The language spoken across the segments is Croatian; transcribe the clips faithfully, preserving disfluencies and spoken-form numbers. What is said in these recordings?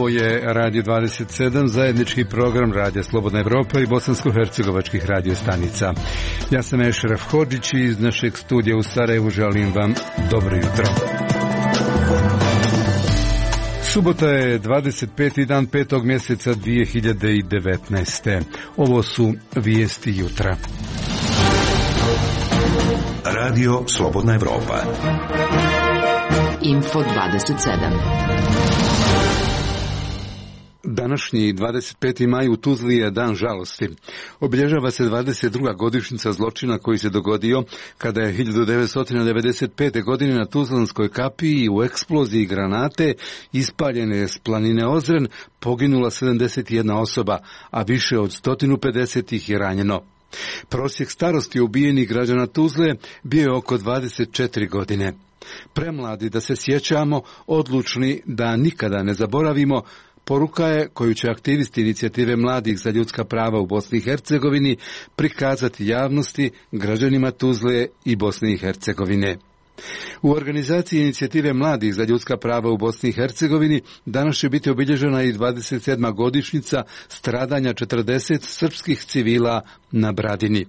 Ovo je Radio dvadeset sedam, zajednički program Radija Slobodna Evropa i bosansko-hercegovačkih radio stanica. Ja sam Ešref Hodžić i iz našeg studija u Sarajevu želim vam dobro jutro. Subota je dvadeset peti dan petog mjeseca dvije hiljade devetnaeste. Ovo su vijesti jutra. Radio Slobodna Evropa. Info dvadeset sedam. Današnji dvadeset peti maj u Tuzli je dan žalosti. Obilježava se dvadeset druga godišnjica zločina koji se dogodio kada je hiljadu devetsto devedeset pete. godine na Tuzlanskoj kapiji u eksploziji granate ispaljene s planine Ozren poginula sedamdeset jedna osoba, a više od sto pedeset ih je ranjeno. Prosjek starosti ubijenih građana Tuzle bio je oko dvadeset četiri godine. Premladi da se sjećamo, odlučni da nikada ne zaboravimo, poruka je koju će aktivisti inicijative mladih za ljudska prava u Bosni i Hercegovini prikazati javnosti, građanima Tuzle i Bosne i Hercegovine. U organizaciji inicijative mladih za ljudska prava u Bosni i Hercegovini danas će biti obilježena i dvadeset sedma godišnjica stradanja četrdeset srpskih civila na Bradini.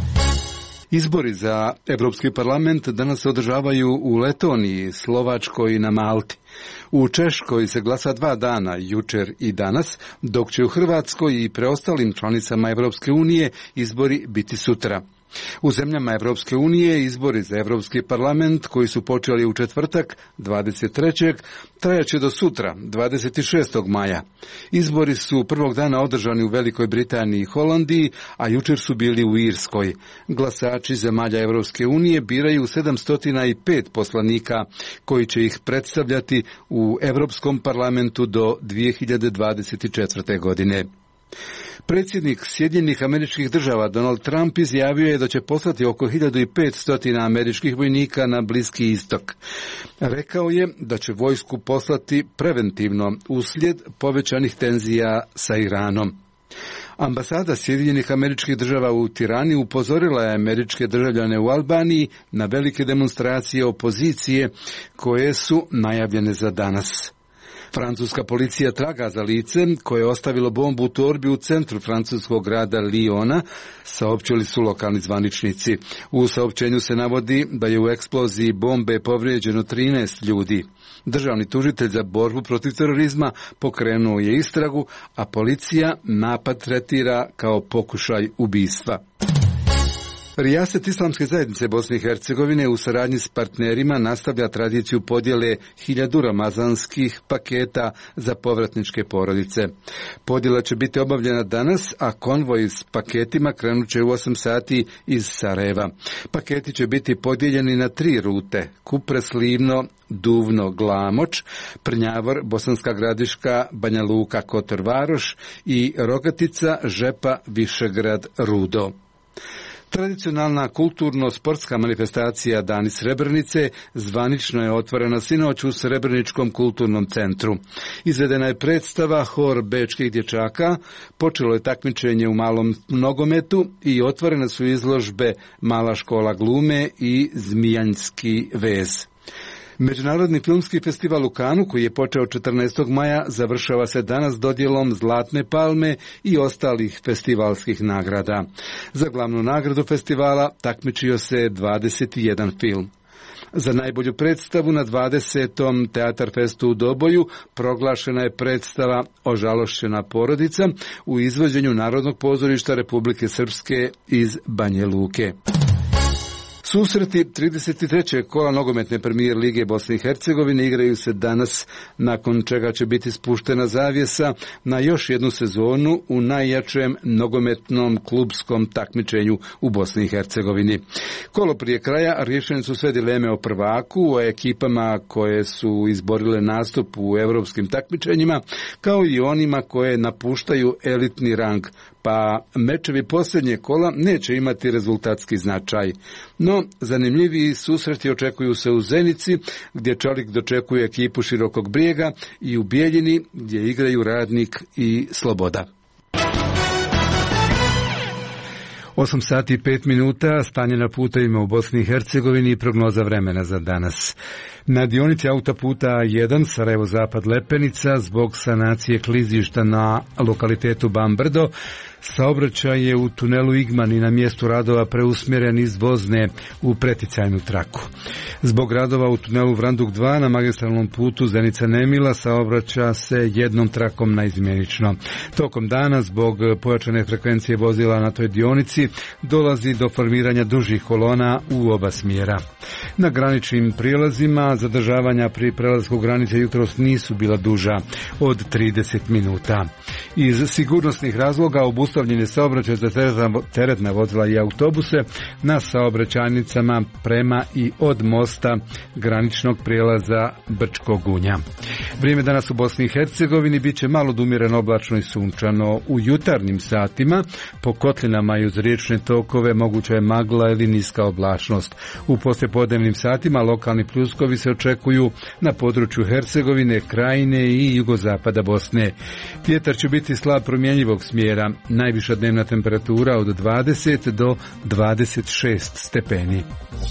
Izbori za Evropski parlament danas se održavaju u Letoniji, Slovačkoj i na Malti. U Češkoj se glasa dva dana, jučer i danas, dok će u Hrvatskoj i preostalim članicama Evropske unije izbori biti sutra. U zemljama Evropske unije izbori za Evropski parlament, koji su počeli u četvrtak, dvadeset trećeg trajaće do sutra, dvadeset šestog maja. Izbori su prvog dana održani u Velikoj Britaniji i Holandiji, a jučer su bili u Irskoj. Glasači zemalja Evropske unije biraju sedamsto pet poslanika koji će ih predstavljati u Evropskom parlamentu do dvije hiljade dvadeset četvrte. godine. Predsjednik Sjedinjenih Američkih Država Donald Trump izjavio je da će poslati oko hiljadu petsto američkih vojnika na Bliski istok. Rekao je da će vojsku poslati preventivno uslijed povećanih tenzija sa Iranom. Ambasada Sjedinjenih Američkih Država u Tirani upozorila je američke državljane u Albaniji na velike demonstracije opozicije koje su najavljene za danas. Francuska policija traga za lice koje je ostavilo bombu u torbi u centru francuskog grada Lyona, saopćili su lokalni zvaničnici. U saopćenju se navodi da je u eksploziji bombe povrijeđeno trinaest ljudi. Državni tužitelj za borbu protiv terorizma pokrenuo je istragu, a policija napad tretira kao pokušaj ubistva. Rijaset Islamske zajednice Bosne i Hercegovine u saradnji s partnerima nastavlja tradiciju podjele hiljadu ramazanskih paketa za povratničke porodice. Podjela će biti obavljena danas, a konvoj s paketima krenut će u osam sati iz Sarajeva. Paketi će biti podijeljeni na tri rute: Kupres, Livno, Duvno, Glamoč, Prnjavor, Bosanska Gradiška, Banja Luka, Kotor Varoš i Rogatica, Žepa, Višegrad, Rudo. Tradicionalna kulturno-sportska manifestacija Dani Srebrenice zvanično je otvorena sinoć u Srebreničkom kulturnom centru. Izvedena je predstava Hor bečkih dječaka, počelo je takmičenje u malom nogometu i otvorene su izložbe Mala škola glume i Zmijanjski vez. Međunarodni filmski festival u Kanu, koji je počeo četrnaestog maja, završava se danas dodjelom Zlatne palme i ostalih festivalskih nagrada. Za glavnu nagradu festivala takmičio se dvadeset jedan film. Za najbolju predstavu na dvadesetom Teatar festu u Doboju proglašena je predstava Ožalošćena porodica u izvođenju Narodnog pozorišta Republike Srpske iz Banje Luke. Susreti trideset trećeg kola nogometne premijer lige Bosne i Hercegovine igraju se danas, nakon čega će biti spuštena zavjesa na još jednu sezonu u najjačem nogometnom klubskom takmičenju u Bosni i Hercegovini. Kolo prije kraja riješene su sve dileme o prvaku, o ekipama koje su izborile nastup u europskim takmičenjima, kao i onima koje napuštaju elitni rang, pa mečevi posljednje kola neće imati rezultatski značaj. No, zanimljiviji susreti očekuju se u Zenici, gdje Čolik dočekuje ekipu Širokog Brijega, i u Bijeljini, gdje igraju Radnik i Sloboda. osam sati i pet minuta, stanje na putevima u Bosni i Hercegovini i prognoza vremena za danas. Na dionici autoputa A jedan Sarajevo-Zapad Lepenica zbog sanacije klizišta na lokalitetu Bambrdo, saobraćaj je u tunelu Igman i na mjestu radova preusmjeren iz vozne u preticajnu traku. Zbog radova u tunelu Vranduk dva na magistralnom putu Zenica-Nemila saobraća se jednom trakom naizmjenično. Tokom dana zbog pojačane frekvencije vozila na toj dionici dolazi do formiranja dužih kolona u oba smjera. Na graničnim prijelazima zadržavanja pri prelasku granice jutros nisu bila duža od trideset minuta. Iz sigurnosnih razloga obustavljen je saobraćaj za teretna vozila i autobuse na saobraćajnicama prema i od mosta graničnog prijelaza Brčko Gunja. Vrijeme danas u Bosni i Hercegovini bit će malo umjereno oblačno i sunčano. U jutarnjim satima po kotlinama i uz riječne tokove moguća je magla ili niska oblačnost. U poslijepodnevnim satima lokalni pljuskovi se očekuju na području Hercegovine, Krajine i jugozapada Bosne. Vjetar će biti slab promjenjivog smjera, najviša dnevna temperatura od dvadeset do dvadeset šest stepeni.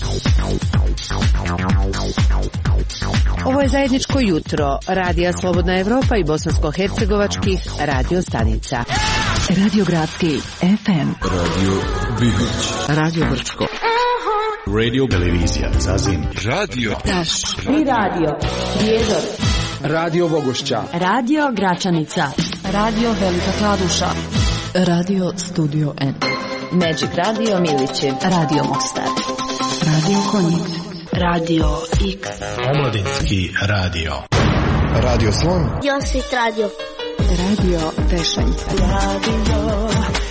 Ovo je zajedničko jutro Radija Slobodna Evropa i bosansko-hercegovačkih radio stanica. Radio Gradski F M, Radio Bihoć, Radio Brčko, Radio Televizija Zazin, Radio Taš i Radio Prijedor, Radio Bogošća, Radio Gračanica, Radio Velika Kladuša, Radio Studio N, Magic Radio Miliće, Radio Mostar, Radio Konjic, Radio X, Omladinski radio, Radio Slon, Josip Radio, Radio Pešanica, Radio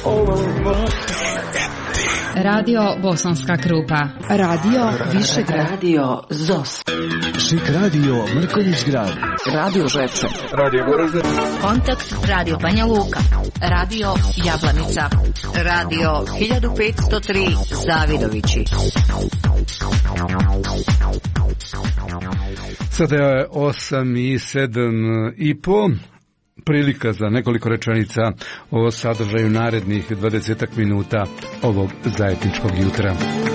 Radio Bosanska Krupa, Radio Višegrad, Radio Zos, Šik radio Mrkonjić Grad, Radio Žepče, Radio Goražde, Kontakt Radio Banja Luka, Radio Jablanica, Radio hiljadu petsto tri Zavidovići. Sada je osam i sedam i po. Prilika za nekoliko rečenica o sadržaju narednih dvadesetak minuta ovog zajedničkog jutra.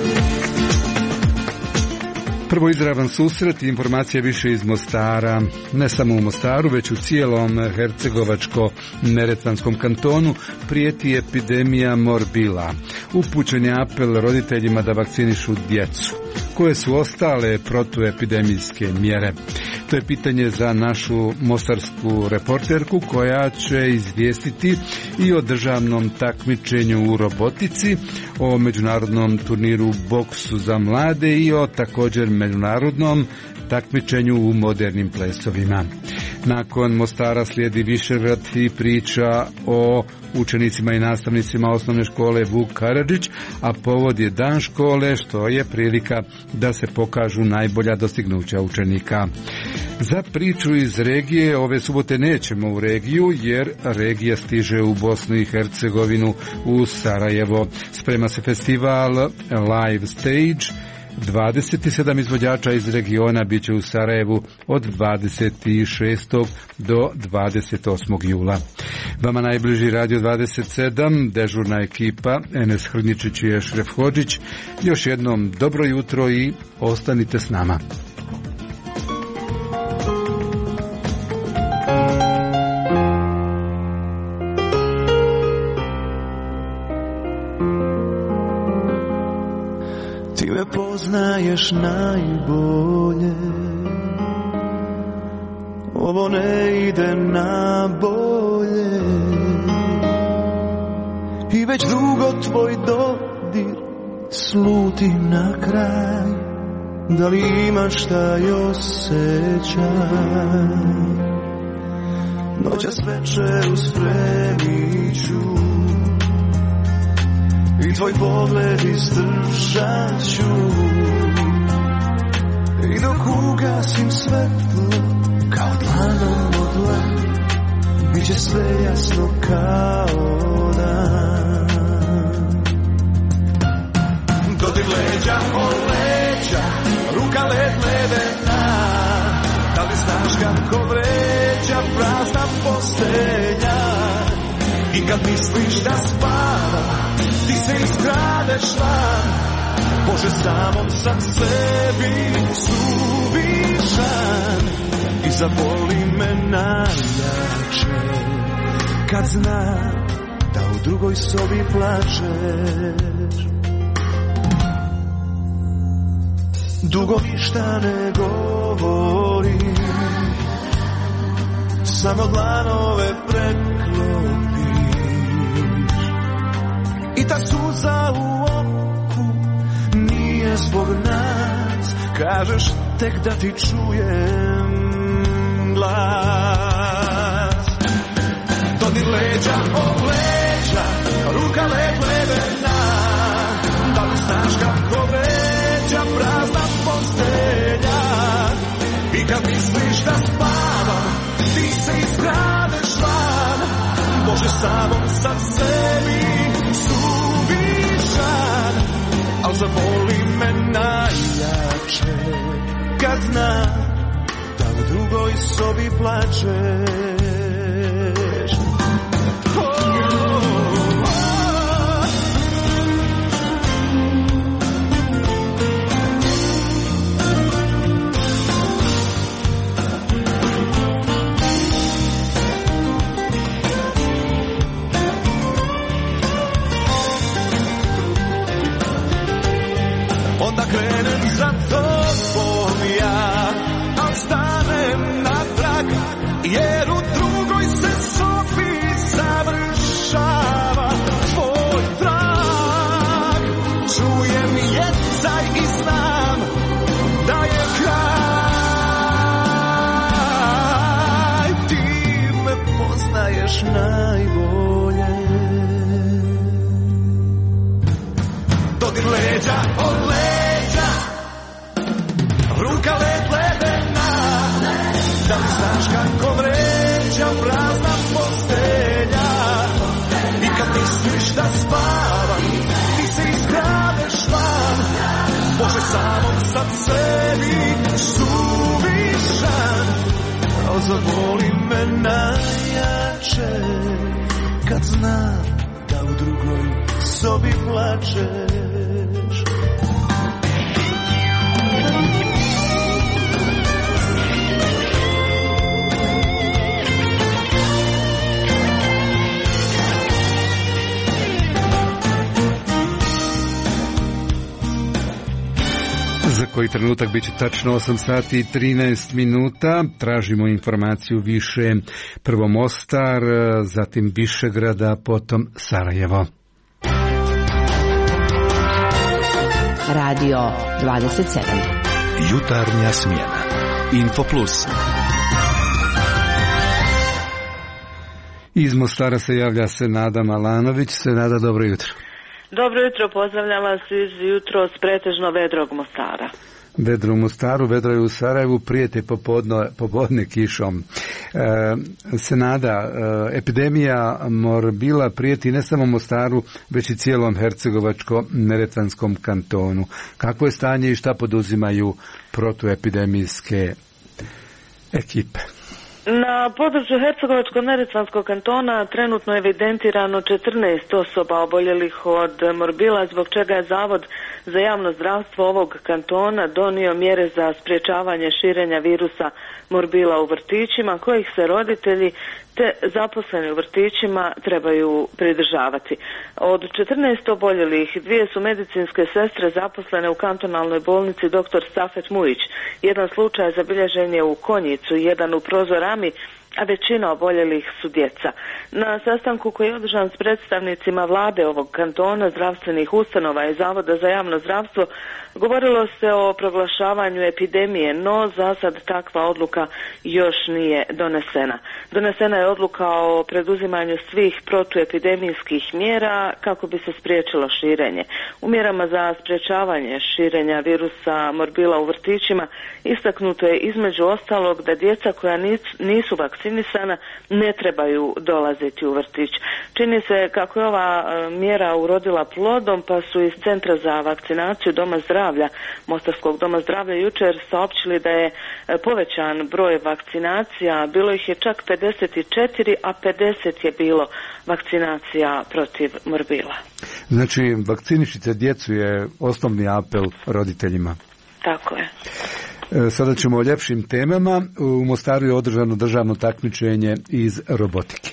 Prvo izravan susret i informacija više iz Mostara. Ne samo u Mostaru, već u cijelom Hercegovačko-neretvanskom kantonu prijeti epidemija morbila. Upućen je apel roditeljima da vakcinišu djecu. Koje su ostale protuepidemijske mjere? To je pitanje za našu mostarsku reporterku koja će izvijestiti i o državnom takmičenju u robotici, o međunarodnom turniru boksu za mlade i o također međunarodnom takmičenju u modernim plesovima. Nakon Mostara slijedi Višegrad i priča o učenicima i nastavnicima osnovne škole Vuk Karadžić, a povod je dan škole, što je prilika da se pokažu najbolja dostignuća učenika. Za priču iz regije ove subote nećemo u regiju, jer regija stiže u Bosnu i Hercegovinu, u Sarajevo. Sprema se festival Live Stage. dvadeset sedam izvođača iz regiona bit će u Sarajevu od dvadeset šestog do dvadeset osmog jula. Vama najbliži Radio dvadeset sedam, dežurna ekipa, Enes Hrničić i Ešref Hodžić. Još jednom dobro jutro i ostanite s nama. Ti me poznaješ najbolje, ovo ne ide na bolje i već dugo tvoj dodir slutim na kraj. Da li imaš taj osjećaj? Noćas večeru spremit ću i tvoj pogled izdržat ću, i dok ugasim svetlo kao dlanom od dlan, bit će sve jasno kao dan. Dodir leđa o leđa, ruka led ledena, da li znaš kako vređa prazna postelja i I kad misliš da spava, ti se iskradeš van. Bože, samom sam sebi suvišan. I zaboli me najjače kad znam da u drugoj sobi plačeš. Dugo ništa ne govorim, samo dlanove preklopiš. I ta suza u oku nije zbog nas, kažeš tek da ti čujem glas. Dodir leđa od leđa, ruka led ledena. Da li znaš kako veća prazna postelja? I kad misliš da spavam, ti se iskradeš van. Bože, samom sam sebi suvišan. Al zaboli me najjače kad znam da u drugoj sobi plačeš. Oh, oh, oh. Onda krenem za tobom ja, al stanem na trag, jer u drugoj se sobi završava tvoj trag. Čujem jecaj i znam da je kraj. Ti me poznaješ najbolje. Dodir leđa od leđa, ruka led ledena. Da li znaš kako vređa prazna postelja? I kad misliš da spavam, ti se iskradeš van. Bože, samom sam sebi suvišan. Al zaboli me najjače kad znam da u drugoj sobi plačeš. Za koji trenutak bit će tačno osam sati i trinaest minuta. Tražimo informaciju više. Prvo Mostar, zatim Višegrada, potom Sarajevo. Radio dvadeset sedam. Jutarnja smjena. Info Plus. Iz Mostara se javlja Senada Malanović. Senada, dobro jutro. Dobro jutro, pozdravljam vas iz jutro s pretežno vedrog Mostara. Vedro u Mostaru, vedro je u Sarajevu, prijete popodne, popodne kišom. E, Senada, e, epidemija morbila prijeti ne samo Mostaru, već i cijelom Hercegovačko-neretvanskom kantonu. Kakvo je stanje i šta poduzimaju protuepidemijske ekipe? Na području Hercegovačko-neretvanskog kantona trenutno je evidentirano četrnaest osoba oboljelih od morbila, zbog čega je Zavod za javno zdravstvo ovog kantona donio mjere za sprječavanje širenja virusa morbila u vrtićima, kojih se roditelji te zaposleni u vrtićima trebaju pridržavati. Od četrnaest oboljelih, dvije su medicinske sestre zaposlene u kantonalnoj bolnici doktor Safet Mujić. Jedan slučaj zabilježen je u Konjicu, jedan u Prozorami, a većina oboljelih su djeca. Na sastanku koji je održan s predstavnicima vlade ovog kantona, zdravstvenih ustanova i Zavoda za javno zdravstvo, govorilo se o proglašavanju epidemije, no za sad takva odluka još nije donesena. Donesena je odluka o preduzimanju svih protuepidemijskih mjera kako bi se spriječilo širenje. U mjerama za sprječavanje širenja virusa morbila u vrtićima istaknuto je između ostalog da djeca koja nisu vakcinirana vakcinisana ne trebaju dolaziti u vrtić. Čini se kako je ova mjera urodila plodom, pa su iz Centra za vakcinaciju Doma zdravlja, Mostarskog Doma zdravlja, jučer saopćili da je povećan broj vakcinacija, bilo ih je čak pedeset četiri, a pedeset je bilo vakcinacija protiv morbila. Znači, vakcinišite djecu je osnovni apel roditeljima. Tako je. Sada ćemo o ljepšim temama. U Mostaru je održano državno takmičenje iz robotike.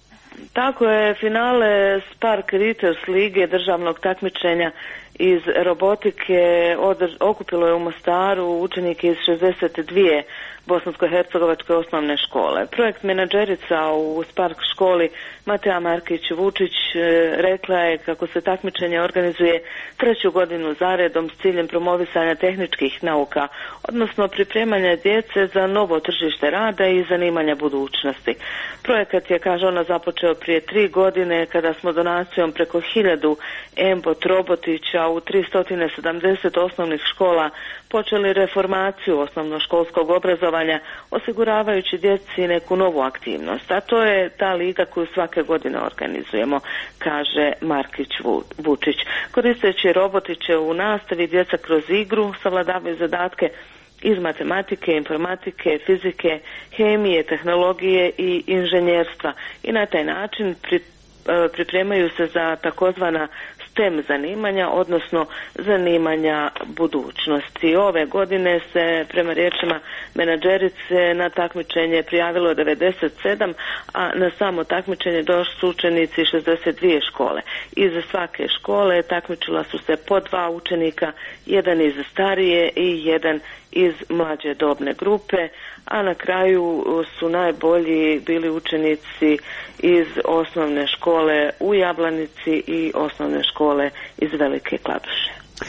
Tako je, finale Spark Writers lige državnog takmičenja iz robotike održ, okupilo je u Mostaru učenike iz šezdeset dvije bosansko-hercegovačke osnovne škole. Projekt menadžerica u Spark školi Mateja Markić-Vučić rekla je kako se takmičenje organizuje treću godinu zaredom s ciljem promovisanja tehničkih nauka, odnosno pripremanja djece za novo tržište rada i zanimanja budućnosti. Projekat je, kaže ona, započeo prije tri godine kada smo donacijom preko hiljadu embot robotića u tristo sedamdeset osnovnih škola počeli reformaciju osnovnoškolskog obrazovanja, osiguravajući djeci neku novu aktivnost. A to je ta liga koju svake godine organizujemo, kaže Markić-Vučić. Koristeći robotiće u nastavi, djeca kroz igru savladavaju zadatke iz matematike, informatike, fizike, hemije, tehnologije i inženjerstva i na taj način pri, pripremaju se za takozvana STEM zanimanja, odnosno zanimanja budućnosti. Ove godine se, prema riječima menadžerice, na takmičenje prijavilo devedeset sedam, a na samo takmičenje došli su učenici šezdeset dvije škole. Iz svake škole takmičila su se po dva učenika, jedan iz starije i jedan iz mlađe dobne grupe, a na kraju su najbolji bili učenici iz osnovne škole u Jablanici i osnovne škole iz Velike Kladuše.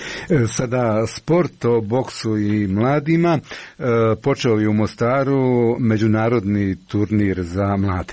Sada sport o boksu i mladima. Počeo je u Mostaru međunarodni turnir za mlade.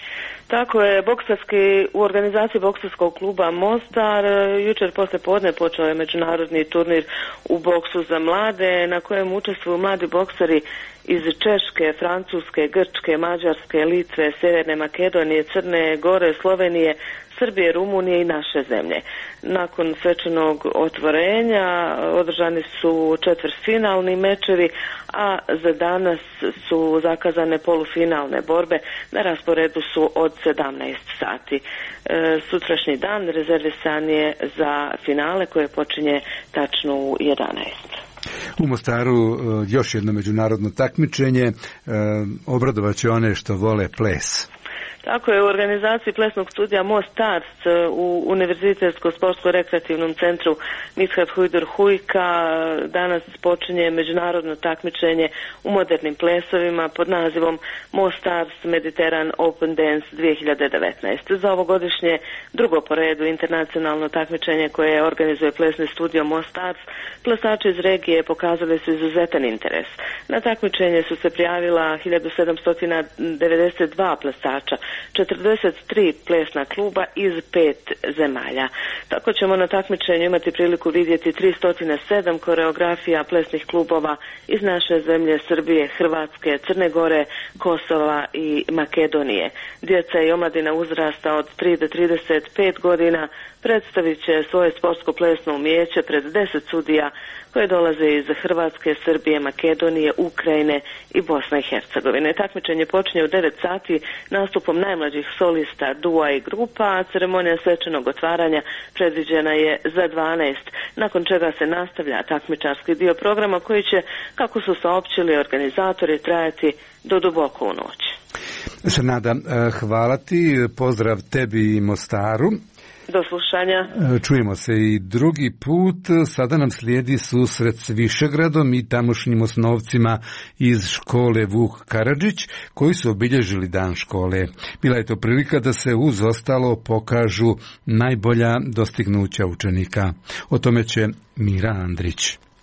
Tako je, boksarski, u organizaciji bokserskog kluba Mostar jučer poslije podne počeo je međunarodni turnir u boksu za mlade na kojem učestvuju mladi bokseri iz Češke, Francuske, Grčke, Mađarske, Litve, Sjeverne Makedonije, Crne Gore, Slovenije, Srbije, Rumunije i naše zemlje. Nakon svečanog otvorenja održani su četvrtfinalni mečevi, a za danas su zakazane polufinalne borbe. Na rasporedu su od sedamnaest sati. E, sutrašnji dan rezervisan je za finale koje počinje tačno u jedanaest. U Mostaru još jedno međunarodno takmičenje, obradovat će one što vole ples. Tako je, u organizaciji plesnog studija Mostars u Univerzitetsko-sportsko-rekreativnom centru Mithat Hujdur Hujka danas počinje međunarodno takmičenje u modernim plesovima pod nazivom Mostars Mediteran Open Dance dvije hiljade devetnaest. Za ovogodišnje drugo po redu internacionalno takmičenje koje organizuje plesni studio Mostars, plesači iz regije pokazali su izuzetan interes. Na takmičenje su se prijavila hiljadu sedamsto devedeset dva plesača, četrdeset tri plesna kluba iz pet zemalja. Tako ćemo na takmičenju imati priliku vidjeti tristo sedam koreografija plesnih klubova iz naše zemlje, Srbije, Hrvatske, Crne Gore, Kosova i Makedonije. Djeca i omladina uzrasta od tri do trideset pet godina predstavit će svoje sportsko plesno umijeće pred deset sudija koje dolaze iz Hrvatske, Srbije, Makedonije, Ukrajine i Bosne i Hercegovine. Takmičenje počinje u devet sati nastupom najmlađih solista, dua i grupa, a ceremonija svečanog otvaranja predviđena je za dvanaest, nakon čega se nastavlja takmičarski dio programa koji će, kako su saopćili organizatori, trajati do duboko u noć. Nada, hvala ti, pozdrav tebi i Mostaru. Do slušanja. Čujemo se i drugi put. Sada nam slijedi susret s Višegradom i tamošnjim osnovcima iz škole Vuk Karadžić koji su obilježili dan škole. Bila je to prilika da se uz ostalo pokažu najbolja dostignuća učenika. O tome će Mira Andrić.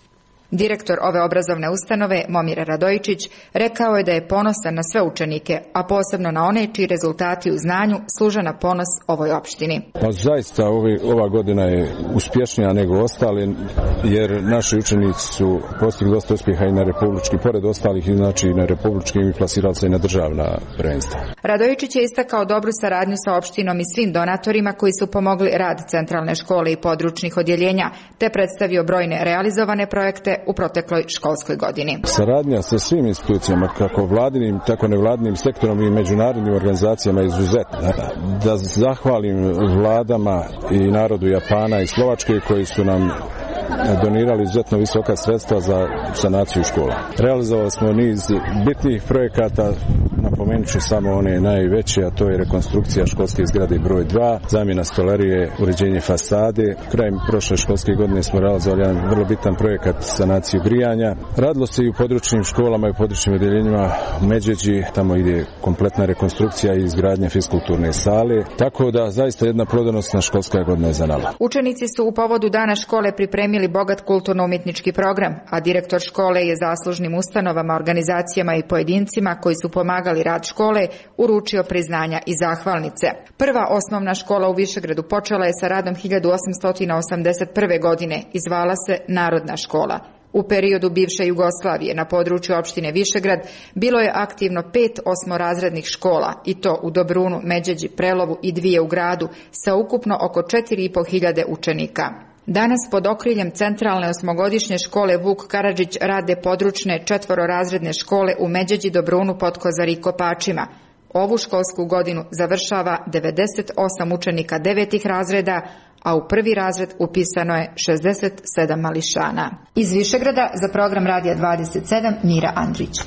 Direktor ove obrazovne ustanove, Momir Radojičić, rekao je da je ponosan na sve učenike, a posebno na one čiji rezultati u znanju služe na ponos ovoj opštini. Pa zaista ovi, ova godina je uspješnija nego ostali, jer naši učenici su postigli dosta uspjeha i na republički, pored ostalih, i znači na republičkim, i plasirali se i na državna prvenstva. Radojičić je istakao dobru saradnju sa opštinom i svim donatorima koji su pomogli rad centralne škole i područnih odjeljenja, te predstavio brojne realizovane projekte u protekloj školskoj godini. Saradnja sa svim institucijama, kako vladinim, tako nevladinim sektorom i međunarodnim organizacijama je izuzetna. Da zahvalim vladama i narodu Japana i Slovačke koji su nam donirali izuzetno visoka sredstva za sanaciju škola. Realizovali smo niz bitnih projekata, napomenut ću samo one najveće, a to je rekonstrukcija školske zgrade broj dva, zamjena stolarije, uređenje fasade. Krajem prošle školske godine smo realizovali jedan vrlo bitan projekat sanaciju grijanja. Radilo se i u područnim školama i u područnim odjeljenjima u Međeđi, tamo ide kompletna rekonstrukcija i izgradnja fiskulturne sale, tako da zaista jedna plodonosna školska godina je za nama. Učenici su u povodu dana škole pripremili bogat kulturno-umjetnički program, a direktor škole je zaslužnim ustanovama, organizacijama i pojedincima koji su pomagali rad škole uručio priznanja i zahvalnice. Prva osnovna škola u Višegradu počela je sa radom hiljadu osamsto osamdeset prve. godine i zvala se Narodna škola. U periodu bivše Jugoslavije na području opštine Višegrad bilo je aktivno pet osmorazrednih škola, i to u Dobrunu, Međeđi, Prelovu i dvije u gradu, sa ukupno oko četiri i po hiljade učenika. Danas pod okriljem centralne osmogodišnje škole Vuk Karadžić rade područne četvororazredne škole u Međeđi, Dobrunu, Potkozari i Kopačima. Ovu školsku godinu završava devedeset osam učenika devetih razreda, a u prvi razred upisano je šezdeset sedam mališana. Iz Višegrada za program Radija dvadeset sedam Mira Andrić.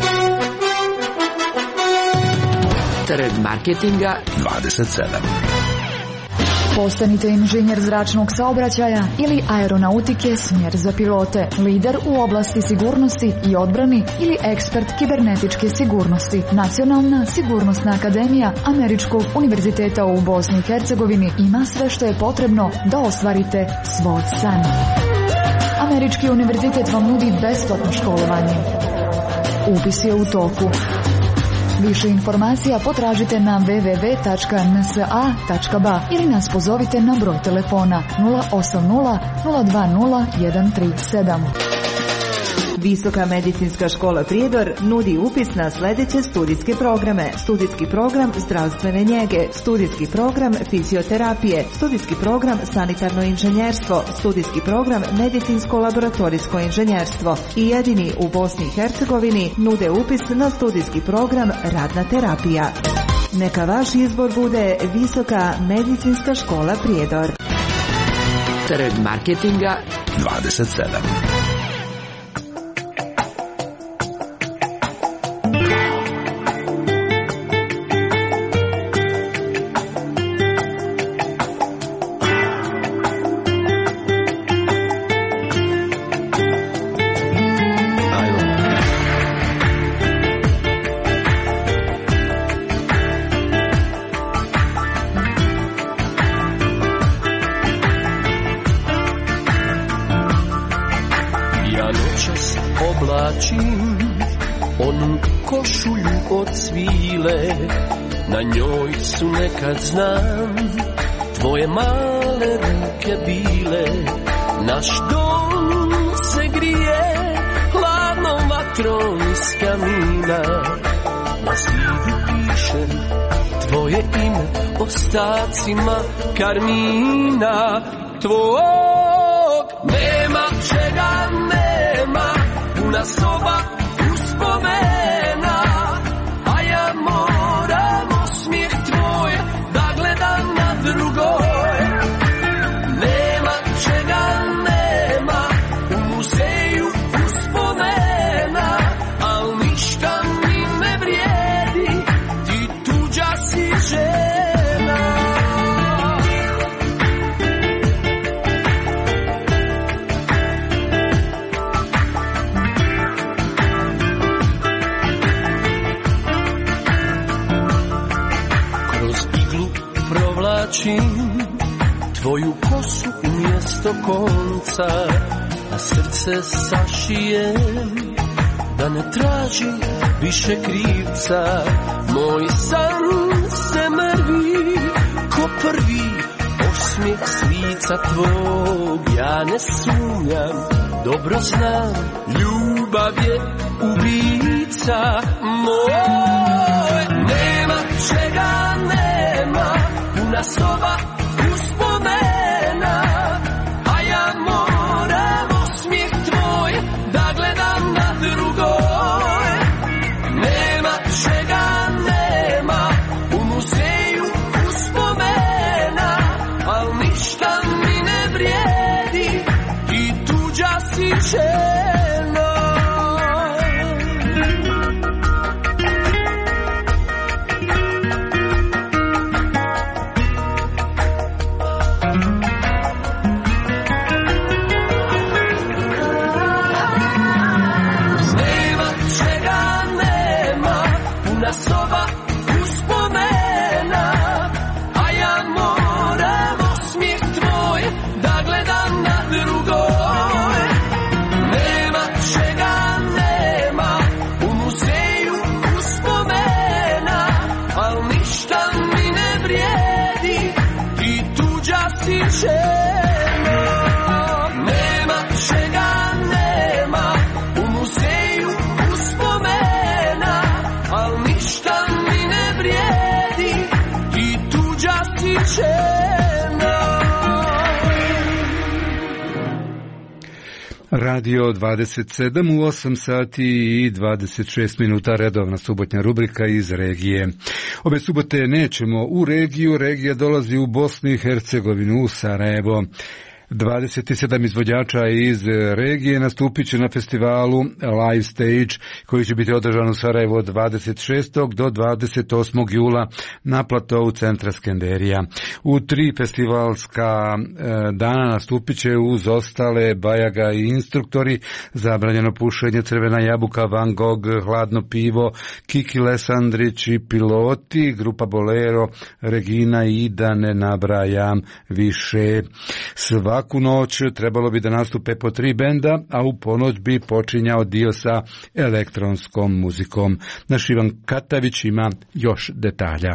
Trg marketinga dvadeset sedam. Postanite inženjer zračnog saobraćaja ili aeronautike, smjer za pilote, lider u oblasti sigurnosti i odbrani ili ekspert kibernetičke sigurnosti. Nacionalna sigurnosna akademija Američkog univerziteta u Bosni i Hercegovini ima sve što je potrebno da ostvarite svoj san. Američki univerzitet vam nudi besplatno školovanje. Upis je u toku. Više informacija potražite na w w w tačka n s a tačka b a ili nas pozovite na broj telefona nula osam nula nula dva nula jedan tri sedam. Visoka medicinska škola Prijedor nudi upis na sljedeće studijske programe. Studijski program zdravstvene njege, studijski program fizioterapije, studijski program sanitarno inženjerstvo, studijski program medicinsko-laboratorijsko inženjerstvo i jedini u Bosni i Hercegovini nude upis na studijski program radna terapija. Neka vaš izbor bude Visoka medicinska škola Prijedor. Trg marketinga dvadeset sedam. Onu košulju od svile, na njoj su nekad znam tvoje male ruke bile. Naš dom se grije hladnom vatrom iz kamina, na zidu pišem tvoje ime ostacima karmina. Tvog nema čega nema, puna soba uspomena, a ja moram osmijeh tvoj da gledam na drugoj. Nema čega nema, u muzeju uspomena, al ništa mi ne vrijedi, ti tuđa si žena. Provlačim tvoju kosu umjesto konca, a srce sašijem, da ne traži više krivca. Moj san se mrvi ko prvi osmijeh s lica tvog. Ja ne sumnjam, dobro znam, ljubav je ubica. Moj, nema čega nema, puna soba uspomena, a ja moram osmijeh tvoj da gledam na drugoj. Nema čega nema, u muzeju uspomena, al ništa mi ne vrijedi i tuđa si žena. Soba uspomena, a ja moram osmijeh tvoj da gledam na drugoj. Nema čega nema, u muzeju uspomena, al ništa mi ne vrijedi i tuđa si žena. Nema čega nema, u muzeju uspomena, al ništa mi ne vrijedi i tuđa si žena. Radio dvadeset sedam u osam sati i dvadeset šest minuta, redovna subotnja rubrika iz regije. Ove subote nećemo u regiju, regija dolazi u Bosnu i Hercegovinu, u Sarajevo. dvadeset sedam izvođača iz regije nastupit će na festivalu Live Stage koji će biti održan u Sarajevu od dvadeset šestog do dvadeset osmog jula na platovu centra Skenderija. U tri festivalska dana nastupit će uz ostale Bajaga i Instruktori, Zabranjeno pušenje, Crvena jabuka, Van Gogh, Hladno pivo, Kiki Lesandrić i Piloti, grupa Bolero, Regina i da ne nabrajam više. Sva Svaku noć trebalo bi da nastupe po tri benda, a u ponoć bi počinjao dio sa elektronskom muzikom. Naš Ivan Katavić ima još detalja.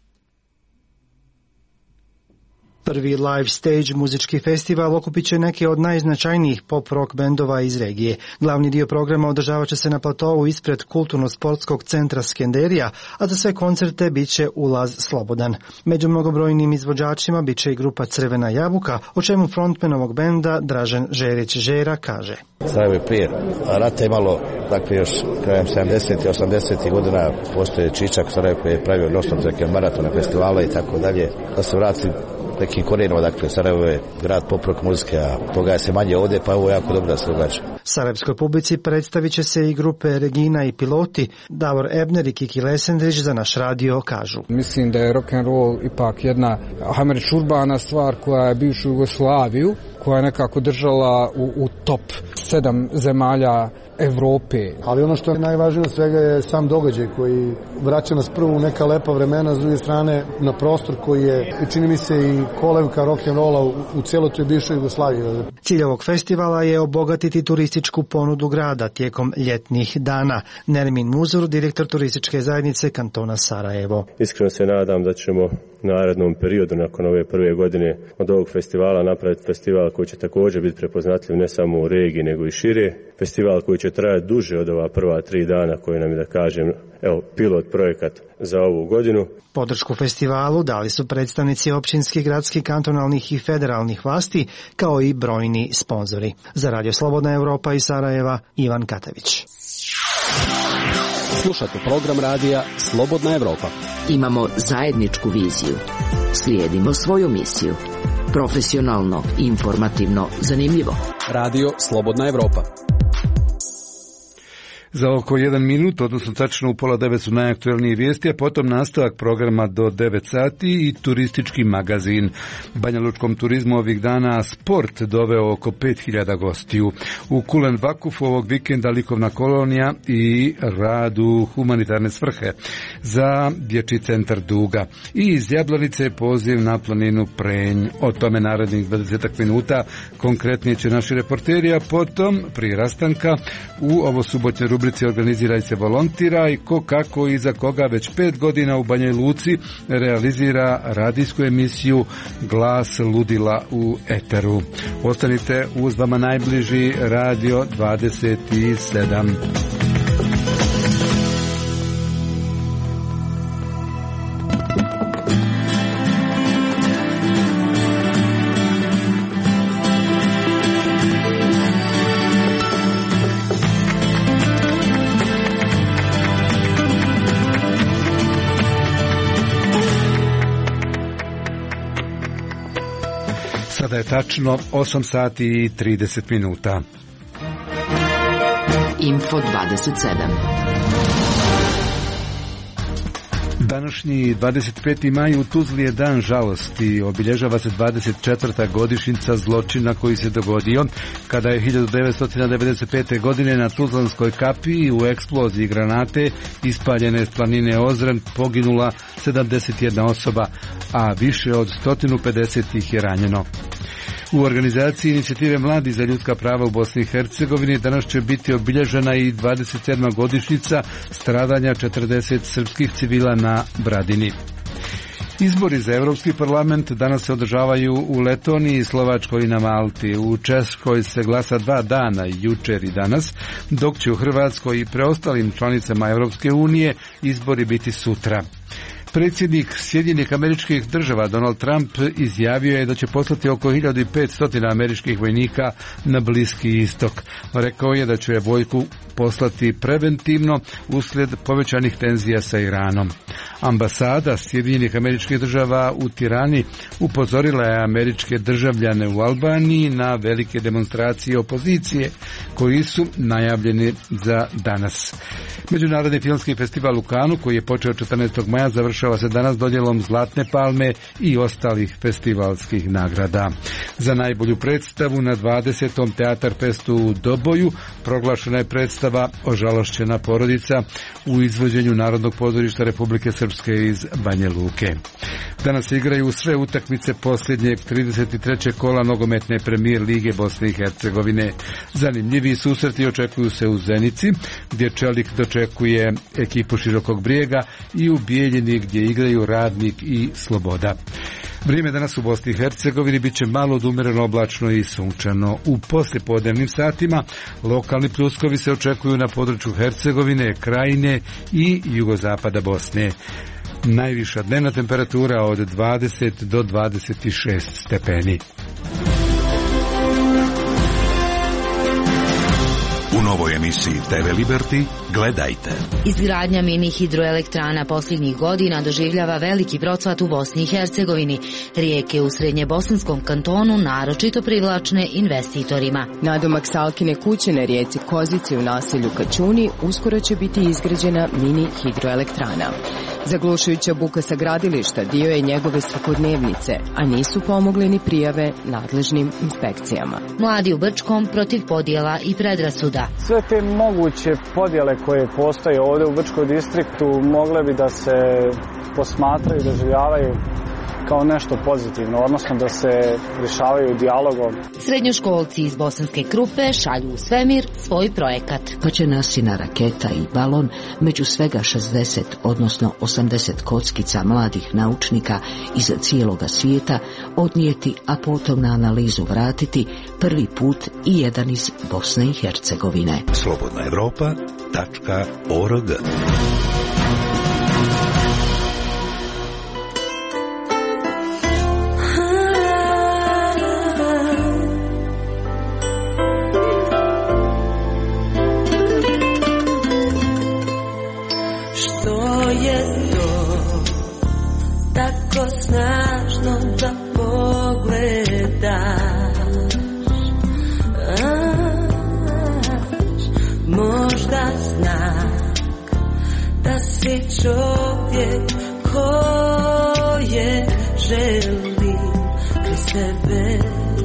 Prvi Live Stage muzički festival okupit će neke od najznačajnijih pop-rock bendova iz regije. Glavni dio programa održavat će se na platovu ispred kulturno-sportskog centra Skenderija, a za sve koncerte bit će ulaz slobodan. Među mnogobrojnim izvođačima bit će i grupa Crvena jabuka, o čemu frontman ovog benda Dražen Žerić Žera kaže. Sarajevo je prije rata imalo, dakle još krajem sedamdesetih i osamdesetih godina postoje Čičak Sarajevo koji je pravio non-stop zeke maratone, festivale i tako dalje. Da se vrati nekim korijenima, dakle Sarajevo je grad pop-rock muzike, a toga je se manje ovdje, pa ovo je jako dobro da se događa. Sarajevskoj publici predstavit će se i grupe Regina i Piloti. Davor Ebner i Kiki Lesandrić za naš radio kažu. Mislim da je rock'n'roll ipak jedna, hajmo reći, urbana stvar koja je bivšu Jugoslaviju, koja je nekako držala u, u top sedam zemalja Evrope. Ali ono što je najvažnije od svega je sam događaj koji vraća nas prvo u neka lepa vremena, s druge strane na prostor koji je, čini mi se, i kolevka rock'n'rolla u, u cijeloj toj bivšoj Jugoslaviji. Cilj ovog festivala je obogatiti turističku ponudu grada tijekom ljetnih dana. Nermin Muzur, direktor turističke zajednice kantona Sarajevo. Iskreno se nadam da ćemo u narednom periodu, nakon ove prve godine od ovog festivala, napraviti festival koji će također biti prepoznatljiv ne samo u regiji nego i šire. Festival koji će trajati duže od ova prva tri dana koji nam je, da kažem, evo, pilot projekat za ovu godinu. Podršku festivalu dali su predstavnici općinskih, gradskih, kantonalnih i federalnih vlasti, kao i brojni sponzori. Za Radio Slobodna Evropa iz Sarajeva, Ivan Katavić. Slušate program radija Slobodna Evropa. Imamo zajedničku viziju. Slijedimo svoju misiju. Profesionalno, informativno, zanimljivo. Radio Slobodna Evropa. Za oko jedan minut, odnosno tačno u pola devet su najaktuelnije vijesti, a potom nastavak programa do devet sati i turistički magazin. Banja Lučkom turizmu ovih dana sport doveo oko pet hiljada gostiju. U Kulen Vakufu ovog vikenda likovna kolonija i rad u humanitarne svrhe za dječji centar Duga. I iz Jablanice poziv na planinu Prenj. O tome narednih dvadeset minuta konkretnije će naši reporteri, a potom prije rastanka u ovo subotnje rubrici Organiziraj se volontira i ko kako i za koga već pet godina u Banjoj Luci realizira radijsku emisiju Glas ludila u eteru. Ostanite uz vama najbliži Radio dvadeset sedam. Sada je tačno osam sati i trideset minuta. Info dvadeset sedam. Današnji dvadeset peti maj u Tuzli je dan žalosti. Obilježava se dvadeset četvrta godišnjica zločina koji se dogodio kada je hiljadu devetsto devedeset pete. godine na Tuzlanskoj kapiji u eksploziji granate ispaljene s planine Ozren poginula sedamdeset jedna osoba, a više od sto pedeset ih je ranjeno. U organizaciji inicijative Mladi za ljudska prava u Bosni i Hercegovini danas će biti obilježena i dvadeset sedma godišnjica stradanja četrdeset srpskih civila na Bradini. Izbori za Europski parlament danas se održavaju u Letoniji, Slovačkoj i na Malti. U Češkoj se glasa dva dana, jučer i danas, dok će u Hrvatskoj i preostalim članicama Europske unije izbori biti sutra. Predsjednik Sjedinjenih Američkih Država Donald Trump izjavio je da će poslati oko hiljadu petsto američkih vojnika na Bliski istok. Rekao je da će vojsku poslati preventivno uslijed povećanih tenzija sa Iranom. Ambasada Sjedinjenih Američkih Država u Tirani upozorila je američke državljane u Albaniji na velike demonstracije opozicije koji su najavljeni za danas. Međunarodni filmski festival u Kanu, koji je počeo četrnaestog maja, završava se danas dodjelom Zlatne palme i ostalih festivalskih nagrada. Za najbolju predstavu na dvadesetom Teatar Festu u Doboju proglašena je predstava Ožalošćena porodica u izvođenju Narodnog pozorišta Republike Srpske iz Banja Luke. Danas se igraju sve utakmice posljednjeg trideset trećeg kola nogometne premijer lige Bosne i Hercegovine. Zanimljivi susreti očekuju se u Zenici, gdje Čelik dočekuje ekipu Širokog Brijega, i u Bijeljini, gdje igraju Radnik i Sloboda. Vrijeme danas u Bosni i Hercegovini bit će malo odumjereno, oblačno i sunčano. U poslijepodnevnim satima lokalni pljuskovi se očekuju na području Hercegovine, Krajine i jugozapada Bosne. Najviša dnevna temperatura od dvadeset do dvadeset šest stepeni. U novoj emisiji te ve Liberty gledajte. Izgradnja mini hidroelektrana posljednjih godina doživljava veliki procvat u Bosni i Hercegovini. Rijeke u srednjebosanskom kantonu naročito privlačne investitorima. Nadomak Salkine kuće na rijeci Kozici u naselju Kaćuni uskoro će biti izgrađena mini hidroelektrana. Zaglušujuća buka sa gradilišta dio je njegove svakodnevnice, a nisu pomogle ni prijave nadležnim inspekcijama. Mladi u Brčkom protiv podjela i predrasuda. Sve te moguće podjele koje postoje ovdje u Brčkom distriktu mogle bi da se posmatraju i doživljavaju kao nešto pozitivno, odnosno da se rješavaju dijalogom. Srednjoškolci iz Bosanske Krupe šalju u svemir svoj projekat. Pa će nasina raketa i balon među svega šezdeset, odnosno osamdeset kockica mladih naučnika iz cijeloga svijeta odnijeti, a potom na analizu vratiti prvi put i jedan iz Bosne i Hercegovine. Slobodna Evropa tačka org. Snažno da pogledaš, možda znaš tebe.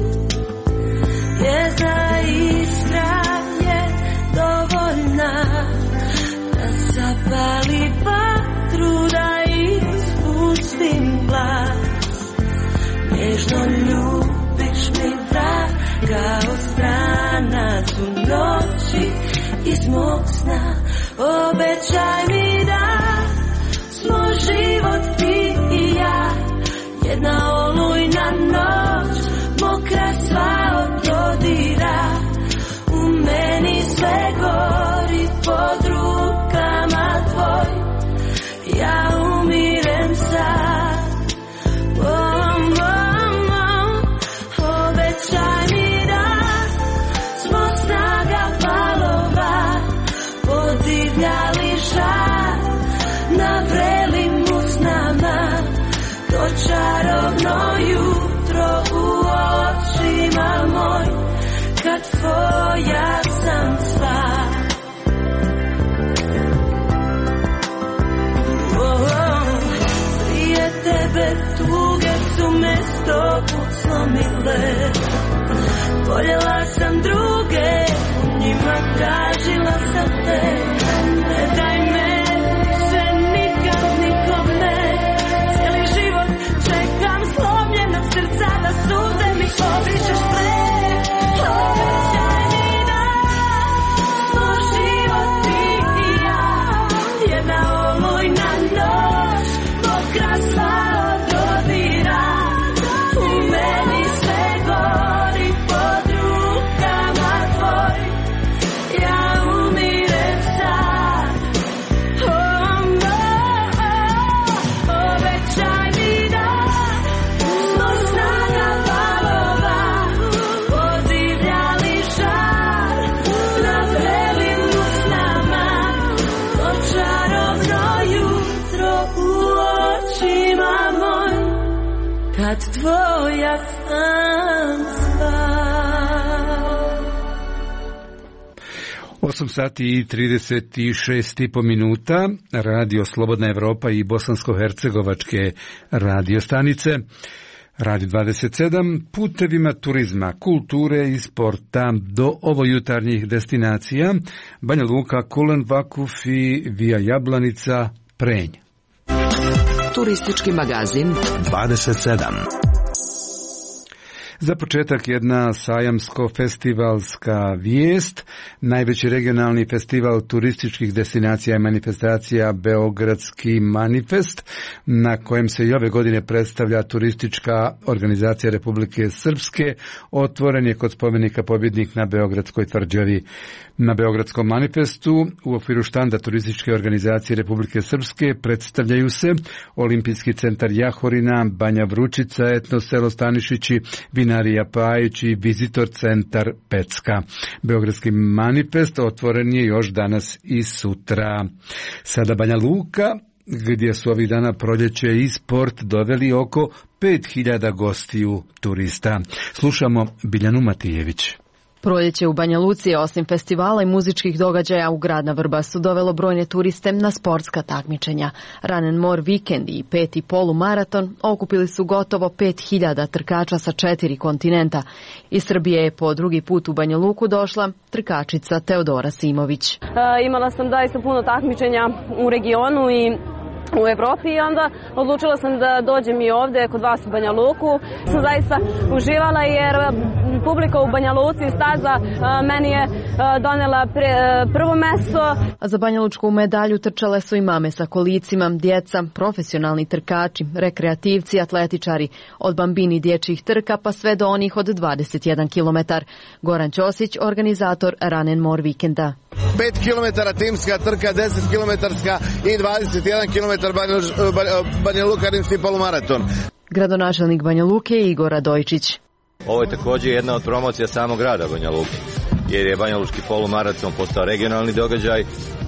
Jedna iskra je dovoljna da zapali vatru, da ispustim glas. Nježno ljubiš mi draga, od stranac u noći iz mog sna. Obećaj mi da smo život ti i ja, jedna olujna noć, mokra sva od dodira. U meni sve gori pod rukama tvoj, ja umirem sad. Oh, oh, oh. Obećaj mi da smo snaga valova, podivljali žar na vrelim usnama. To čarovno jutro u očima moj, kad tvoja sam sva. Oh, oh. Prije tebe tuge su me sto put slomile. Voljela sam druge, u njima tražila sam te. Ne daj me više nikad nikome, cijeli život čekam slomljenog srca da suze mi obrišeš sve. Obećaj mi da smo život ti i ja, jedna olujna noć, mokra sva od dodira. U meni sve gori pod rukama tvoj, ja umirem sad. Oh, oh, oh. Obećaj mi da smo snaga valova, podivljali žar na vrelim usnama. To čarovno jutro u očima moj, kad tvoja sam sva. osam sati i trideset šest i po minuta, Radio Slobodna Evropa i bosansko-hercegovačke radio stanice. Radio dvadeset sedam, putevima turizma, kulture i sporta do ovojutarnjih destinacija Banja Luka, Kulen, Vakuf i Via Jablanica, Prenj. Turistički magazin dvadeset sedam. Za početak jedna sajamsko-festivalska vijest. Najveći regionalni festival turističkih destinacija i manifestacija Beogradski manifest, na kojem se i ove godine predstavlja turistička organizacija Republike Srpske, otvoren je kod spomenika Pobjednik na Beogradskoj tvrđavi. Na Beogradskom manifestu u okviru štanda turističke organizacije Republike Srpske predstavljaju se Olimpijski centar Jahorina, Banja Vručica, etno selo Stanišići, Vinarija Pajić i Vizitor centar Pecka. Beogradski manifest otvoren je još danas i sutra. Sada Banja Luka, gdje su ovih dana proljeće i sport doveli oko pet hiljada gostiju turista. Slušamo Biljanu Matijević. Proljeće u Banja Luci je osim festivala i muzičkih događaja u grad na Vrbasu dovelo brojne turiste na sportska takmičenja. Run and More Weekend i peti polumaraton okupili su gotovo pet hiljada trkača sa četiri kontinenta. Iz Srbije je po drugi put u Banja Luku došla trkačica Teodora Simović. E, imala sam zaista puno takmičenja u regionu i u Evropi i onda odlučila sam da dođem i ovdje kod vas u Banja Luku. Sam zaista uživala jer publika u Banja Luci, staza meni je donela pre, prvo mesto. A za Banja Lučku medalju trčale su i mame sa kolicima, djeca, profesionalni trkači, rekreativci, atletičari, od bambini dječjih trka pa sve do onih od dvadeset jedan kilometar. Goran Ćosić, organizator Run and More Weekenda. pet kilometara timska trka, deset kilometarska i dvadeset jedan kilometar Banja Luka rimski polumaraton. Gradonačelnik Banja Luke Igor Radojčić. Ovo je također jedna od promocija samog grada Banja Luke, jer je Banja Lučki polumaraton postao regionalni događaj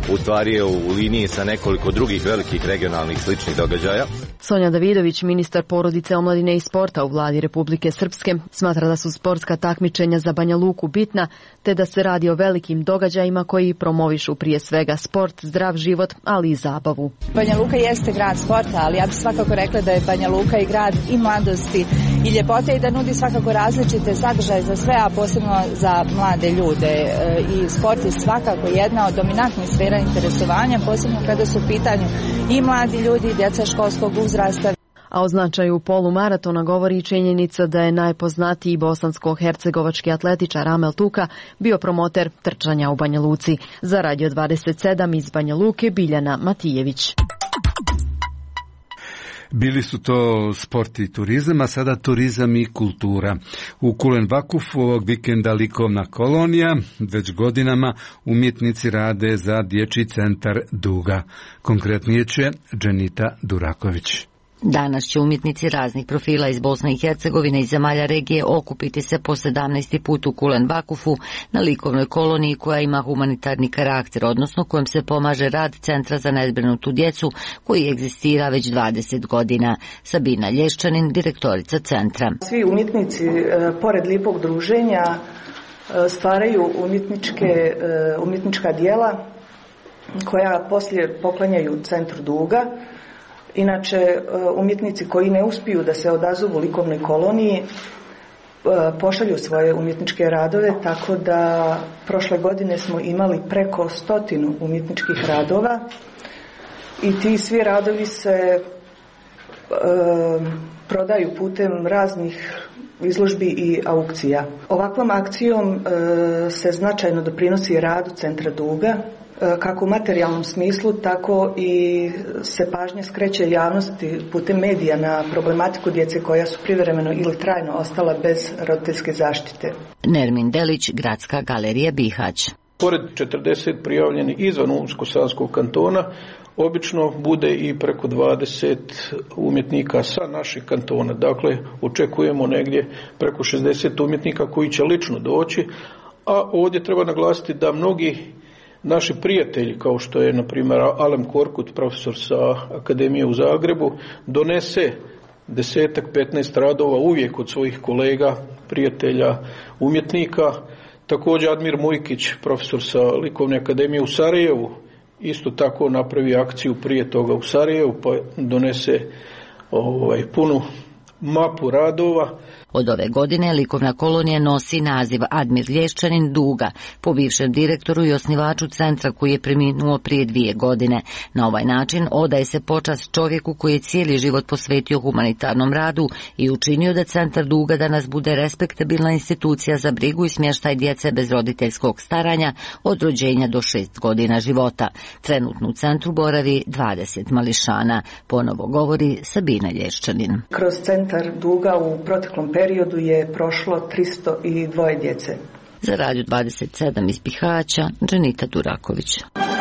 u stvari je u liniji sa nekoliko drugih velikih regionalnih sličnih događaja. Sonja Davidović, ministar porodice, omladine i sporta u vladi Republike Srpske, smatra da su sportska takmičenja za Banja Luku bitna, te da se radi o velikim događajima koji promovišu prije svega sport, zdrav život, ali i zabavu. Banja Luka jeste grad sporta, ali ja bih svakako rekla da je Banja Luka i grad i mladosti i ljepote i da nudi svakako različite sadržaje za sve, a posebno za mlade ljude. I sport je svakako jedna od dominantnih sfera interesovanja, posebno kada su u pitanju i mladi ljudi i djeca školskog uzrasta. A o značaju polumaratona govori i činjenica da je najpoznatiji bosansko-hercegovački atletičar Amel Tuka bio promoter trčanja u Banja Luci. Za Radio dvadeset sedam iz Banja Luke Biljana Matijević. Bili su to sport i turizam, a sada turizam i kultura. U Kulen Vakufu ovog vikenda likovna kolonija, već godinama umjetnici rade za dječji centar Duga. Konkretnije će Dženita Duraković. Danas će umjetnici raznih profila iz Bosne i Hercegovine i zemalja regije okupiti se po sedamnaesti put u Kulen Vakufu na likovnoj koloniji koja ima humanitarni karakter, odnosno kojom se pomaže rad Centra za nezbrinutu djecu koji egzistira već dvadeset godina. Sabina Lješčanin, direktorica centra. Svi umjetnici, pored lipog druženja, stvaraju umjetničke, umjetnička djela koja poslije poklanjaju Centru Duga. Inače, umjetnici koji ne uspiju da se odazovu likovnoj koloniji pošalju svoje umjetničke radove, tako da prošle godine smo imali preko stotinu umjetničkih radova i ti svi radovi se e, prodaju putem raznih izložbi i aukcija. Ovakvom akcijom e, se značajno doprinosi radu Centra Duga, kako u materijalnom smislu, tako i se pažnja skreće javnosti putem medija na problematiku djece koja su privremeno ili trajno ostala bez roditeljske zaštite. Nermin Delić, Gradska galerija Bihać. Pored četrdeset prijavljenih izvan Unsko-Sanskog kantona, obično bude i preko dvadeset umjetnika sa naših kantona. Dakle, očekujemo negdje preko šezdeset umjetnika koji će lično doći, a ovdje treba naglasiti da mnogi naši prijatelji, kao što je, na primjer, Alem Korkut, profesor sa Akademije u Zagrebu, donese desetak, petnaest radova uvijek od svojih kolega, prijatelja, umjetnika. Također Admir Mujkić, profesor sa Likovne akademije u Sarajevu, isto tako napravi akciju prije toga u Sarajevu, pa donese ovaj, punu mapu radova. Od ove godine likovna kolonija nosi naziv Admir Lješčanin Duga, po bivšem direktoru i osnivaču centra koji je preminuo prije dvije godine. Na ovaj način odaje se počast čovjeku koji je cijeli život posvetio humanitarnom radu i učinio da Centar Duga danas bude respektabilna institucija za brigu i smještaj djece bez roditeljskog staranja od rođenja do šest godina života. Trenutno u centru boravi dvadeset mališana. Ponovo govori Sabina Lješčanin. Kroz Centar Duga u proteklom periodu je prošlo tristo dva djece. Za Radio dvadeset sedam iz Bihaća, Dženita Duraković.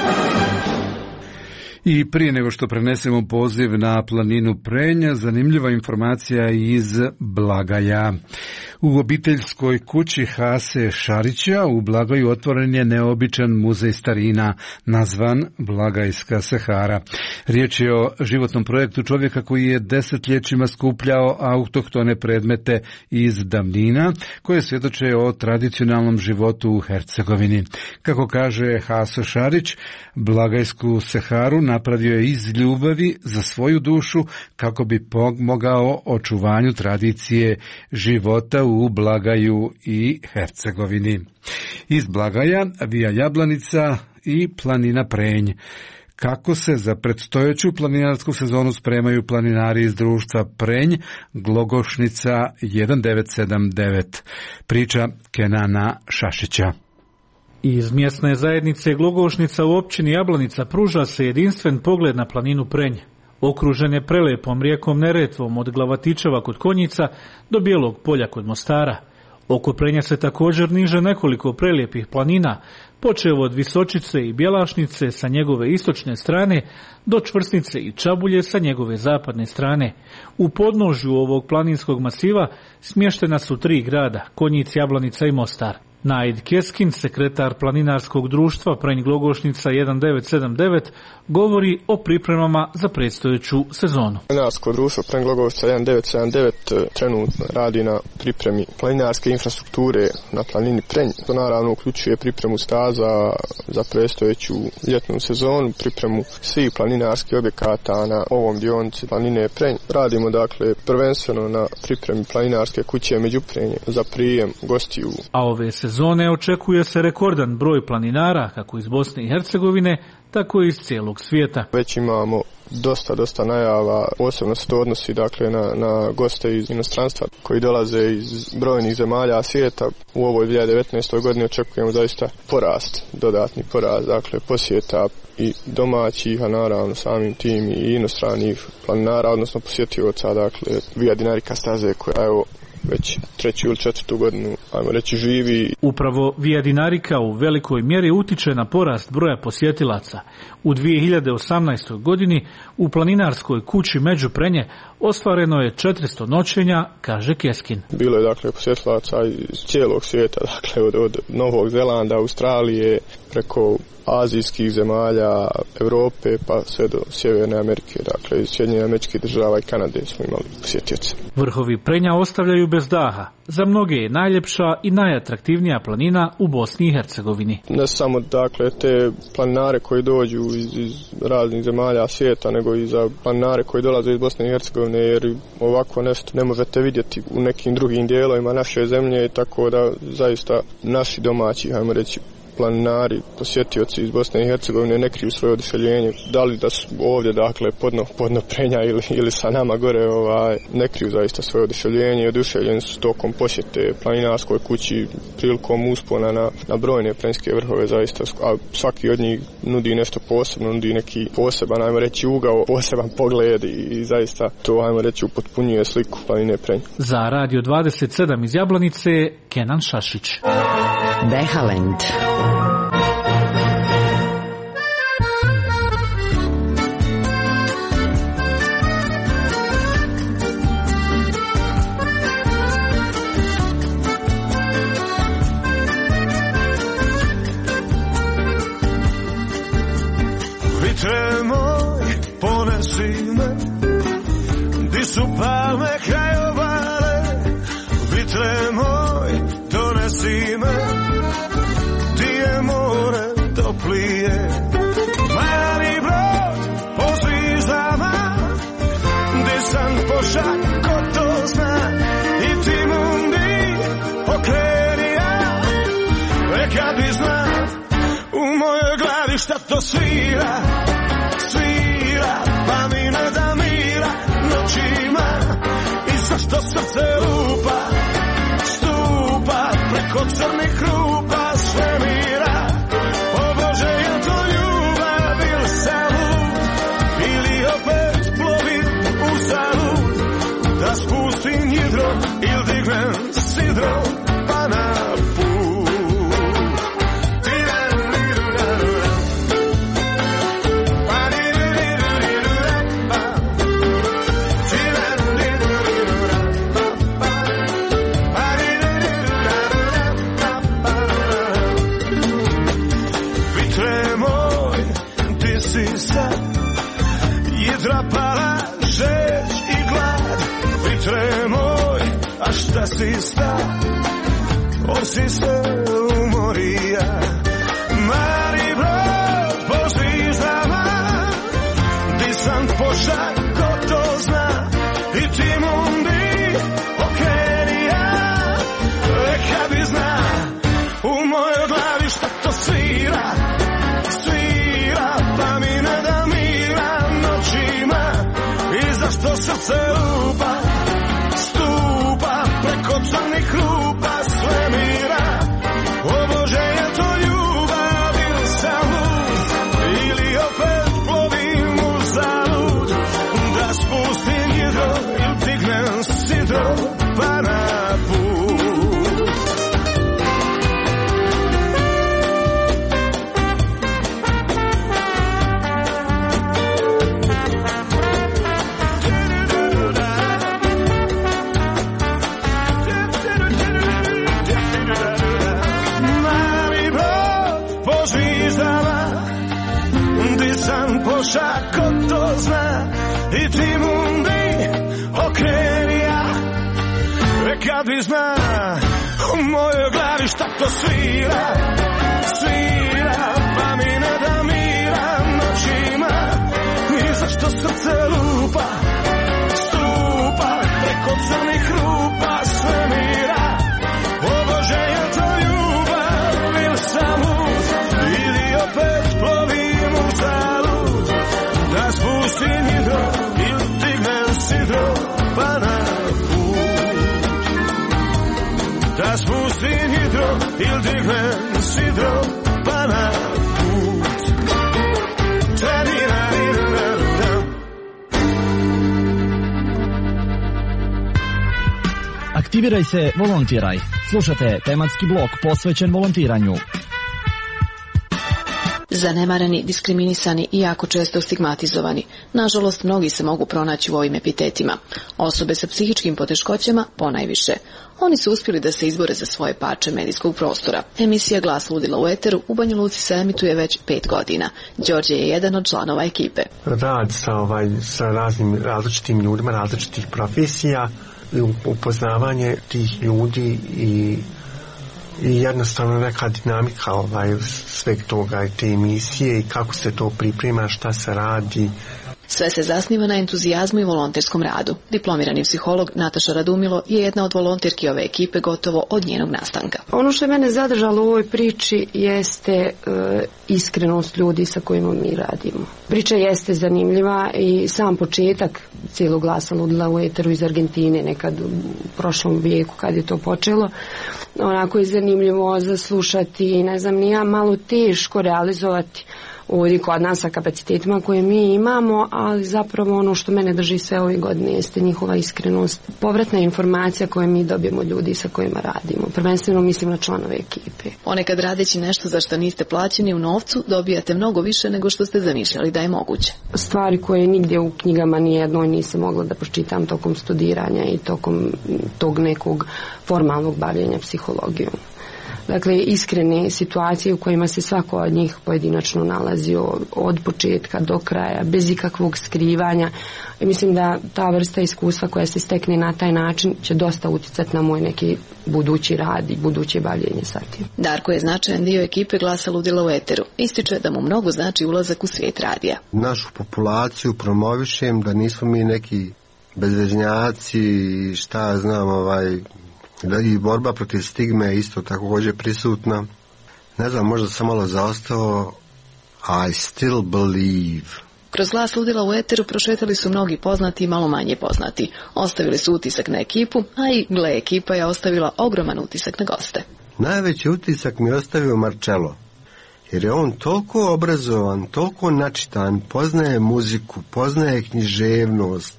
I prije nego što prenesemo poziv na planinu Prenja, zanimljiva informacija iz Blagaja. U obiteljskoj kući Hase Šarića u Blagaju otvoren je neobičan muzej starina nazvan Blagajska Sahara. Riječ je o životnom projektu čovjeka koji je desetljećima skupljao autohtone predmete iz davnina koje svjedoče o tradicionalnom životu u Hercegovini. Kako kaže Haso Šarić, Blagajsku Saharu napravio je iz ljubavi za svoju dušu kako bi pomogao očuvanju tradicije života u Blagaju i Hercegovini. Iz Blagaja via Jablanica i planina Prenj. Kako se za predstojeću planinarsku sezonu spremaju planinari iz društva Prenj, Glogošnica jedan devet sedam devet. Priča Kenana Šašića. Iz mjesne zajednice Glogošnica u općini Jablanica pruža se jedinstven pogled na planinu Prenj. Okružen je prelepom rijekom Neretvom od Glavatičeva kod Konjica do Bijelog polja kod Mostara. Oko Prenja se također niže nekoliko prelijepih planina, počev od Visočice i Bjelašnice sa njegove istočne strane do Čvrsnice i Čabulje sa njegove zapadne strane. U podnožju ovog planinskog masiva smještena su tri grada, Konjic, Jablanica i Mostar. Naid Keskin, sekretar planinarskog društva Prenj Glogošnica jedan devet sedam devet, govori o pripremama za predstojeću sezonu. Planinarsko društvo Prenj Glogošnica jedan devet sedam devet trenutno radi na pripremi planinarske infrastrukture na planini Prenj. To naravno uključuje pripremu staza za predstojeću ljetnu sezonu, pripremu svih planinarskih objekata na ovom dionici planine Prenj. Radimo dakle prvenstveno na pripremi planinarske kuće Međuprenje za prijem gostiju. A ove sezone očekuje se rekordan broj planinara kako iz Bosne i Hercegovine, tako i iz cijelog svijeta. Već imamo dosta, dosta najava, posebno se to odnosi dakle na, na goste iz inostranstva koji dolaze iz brojnih zemalja svijeta. U ovoj dvije tisuće devetnaestoj godini očekujemo zaista porast, dodatni porast, dakle posjeta i domaćih, a naravno samim tim i inostranih planinara, odnosno posjetioca, dakle Via Dinarica staze koja evo već treću ili četvrtu godinu, ajmo reći, živi. Upravo Via Dinarica u velikoj mjeri utiče na porast broja posjetilaca. U dvije hiljade osamnaestoj godini u planinarskoj kući Međuprenje ostvareno je četiristo noćenja, kaže Keskin. Bilo je dakle posjetilaca iz cijelog svijeta, dakle od, od Novog Zelanda, Australije, preko azijskih zemalja, Europe pa sve do Sjeverne Amerike, dakle iz Sjedinjenih Američkih Država i Kanade smo imali posjetioce. Vrhovi Prenja ostavljaju bez daha. Za mnoge je najljepša i najatraktivnija planina u Bosni i Hercegovini. Ne samo dakle te planinare koji dođu iz, iz raznih zemalja svijeta, nego i za planinare koji dolaze iz Bosne i Hercegovine, jer ovako nešto ne možete vidjeti u nekim drugim dijelovima naše zemlje, tako da zaista naši domaći, hajmo reći, planinari, posjetioci iz Bosne i Hercegovine ne kriju svoje oduševljenje, da li da su ovdje dakle podno, podno Prenja ili, ili sa nama gore, ovaj, ne kriju zaista svoje oduševljenje i oduševljeni su tokom posjete planinarskoj kući prilikom uspona na, na brojne prenjske vrhove zaista, a svaki od njih nudi nešto posebno, nudi neki poseban, ajmo reći, ugao, poseban pogled i, i zaista to, ajmo reći, upotpunjuje sliku planine Prenj. Za Radio dvadeset sedam iz Jablanice, Kenan Šašić. Behalend. Vitre moj, ponesi me, di su palme krajobale. Vitre moj, donesi me, di je more toplije. Mali brod po zvizdama, di sam pošak, ko to zna. I ti mundi okreni ja, neka bi zna u mojoj glavi šta to svira. Svira, pa mi ne da mira noćima. I zašto srce lupa, stupa preko crnih rupa svemira. O Bože, je to ljubav ili salud, ili opet plovim u salud, da spustim jedro ili dignem sidro pa na put. Drapala žeć i glad, vitre moj, a šta si sta, osi se umorija. Mali brod po zvizdama, di sam pošak, ko to zna. I ti mundi okreni ja, neka bi zna u mojoj glavi šta to svira. Svira, pa mi ne da mira noćima. I zašto srce lupa, stupa preko crnih rupa svemira. O Bože, je to ljubav ili salud, ili opet plovim u zalud, da spustim jedro ili dignem sidro pa na put. ti mundi okreni ja. E kad bi zna u mojoj glavi šta to svira, svira, pa mi ne da mira noćima. I zašto srce lupa, stupa preko crnih rupa svemira. O Bože, je to ljubav ili sam lud, ili opet plovim u zalud. Da spustim hidro ili dignem sidro pa na put. Da spustim hidro ili dignem sidro pa na put. Aktiviraj se, volontiraj. Slušate tematski blok posvećen volontiranju. Zanemareni, diskriminisani i jako često stigmatizovani. Nažalost, mnogi se mogu pronaći u ovim epitetima. Osobe sa psihičkim poteškoćama ponajviše. Oni su uspjeli da se izbore za svoje parče medijskog prostora. Emisija Glas ludila u eteru u Banja Luci se emituje već pet godina. Đorđe je jedan od članova ekipe. Rad sa, ovaj, sa raznim različitim ljudima, različitih profesija, upoznavanje tih ljudi i i jednostavno neka dinamika ovaj, sveg toga i te emisije i kako se to priprema, šta se radi. Sve se zasniva na entuzijazmu i volonterskom radu. Diplomirani psiholog Nataša Radumilo je jedna od volonterki ove ekipe gotovo od njenog nastanka. Ono što je mene zadržalo u ovoj priči jeste e, iskrenost ljudi sa kojima mi radimo. Priča jeste zanimljiva i sam početak cijelog Glasa ludila u eteru iz Argentine nekad u prošlom vijeku kad je to počelo. Onako je zanimljivo zaslušati, ne znam, nije malo teško realizovati ovdje kod nas sa kapacitetima koje mi imamo, ali zapravo ono što mene drži sve ove godine jeste njihova iskrenost. Povratna informacija koju mi dobijemo ljudi sa kojima radimo. Prvenstveno mislim na članove ekipe. Ponekad radeći nešto za što niste plaćeni u novcu, dobijate mnogo više nego što ste zamišljali da je moguće. Stvari koje nigdje u knjigama nijednoj nisam mogla da pročitam tokom studiranja i tokom tog nekog formalnog bavljenja psihologijom. Dakle, iskrene situacije u kojima se svako od njih pojedinačno nalazio od početka do kraja, bez ikakvog skrivanja. I mislim da ta vrsta iskustva koja se stekne na taj način će dosta utjecati na moj neki budući rad i buduće bavljenje sa tim. Darko je značajan dio ekipe Glasa ludila u eteru. Ističe da mu mnogo znači ulazak u svijet radija. Našu populaciju promovišem da nismo mi neki bezveznjaci, šta ja znam, ovaj... da i borba protiv stigme je isto također prisutna. Ne znam, možda sam malo zaostao. I still believe. Kroz Glas ludila u eteru prošetali su mnogi poznati i malo manje poznati. Ostavili su utisak na ekipu, a i gle, ekipa je ostavila ogroman utisak na goste. Najveći utisak mi je ostavio Marcello, jer je on toliko obrazovan, toliko načitan, poznaje muziku, poznaje književnost.